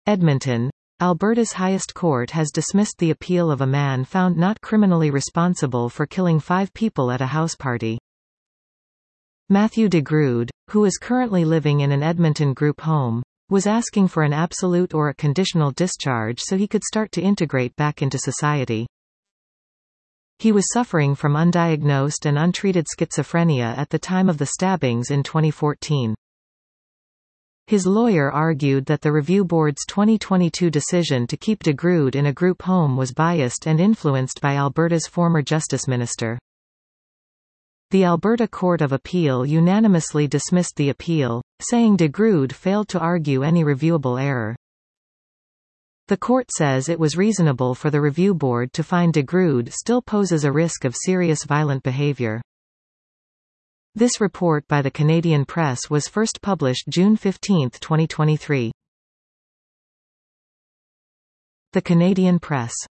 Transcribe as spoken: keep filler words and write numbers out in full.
Edmonton. Alberta's highest court has dismissed the appeal of a man found not criminally responsible for killing five people at a house party. Matthew DeGrood, who is currently living in an Edmonton group home, was asking for an absolute or a conditional discharge so he could start to integrate back into society. He was suffering from undiagnosed and untreated schizophrenia at the time of the stabbings in twenty fourteen. His lawyer argued that the Review Board's twenty twenty-two decision to keep DeGrood in a group home was biased and influenced by Alberta's former Justice Minister. The Alberta Court of Appeal unanimously dismissed the appeal, saying DeGrood failed to argue any reviewable error. The court says it was reasonable for the Review Board to find DeGrood still poses a risk of serious violent behaviour. This report by the Canadian Press was first published June fifteenth twenty twenty-three. The Canadian Press.